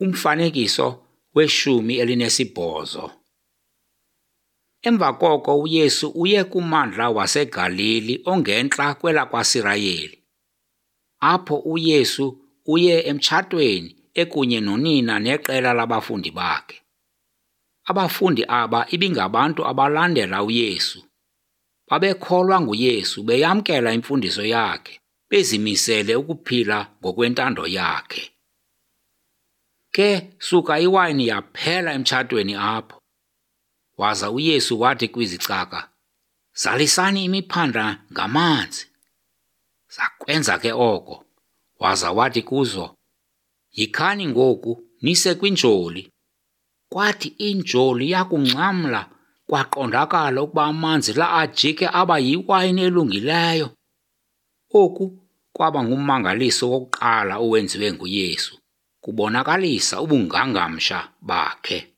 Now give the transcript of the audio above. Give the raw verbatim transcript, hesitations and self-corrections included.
Umfanekiso weshumi elinesibhozo. Emva koko uYesu uye kummandla waseGalili ongentla kwelakwaSirayeli. Apho uYesu uye emtshatweni ekunye nonina neqela labafundi bakhe. Abafundi aba ibingabantu abalandela uYesu. Babekholwa nguYesu, beyamkela imfundiso yakhe, bezimisele ukuphila ngokwentando yakhe. Ke suka iwayini yaphela emtshatweni apho. Waza uYesu wathi kwizicaka, "Zalisani imiphanda ngamanzi." Zakwenza ke oko. Waza wathi kuzo, "Yikhani ngoku nise kwinjoli." Kwathi injoli yakungxamla kwaqondakala ukuba amanzi la ajike aba yiwayini elungileyo. Oku kwaba ngummangaliso wokuqala owenziwe nguYesu, kubonakalisa ubungangamsha bakhe.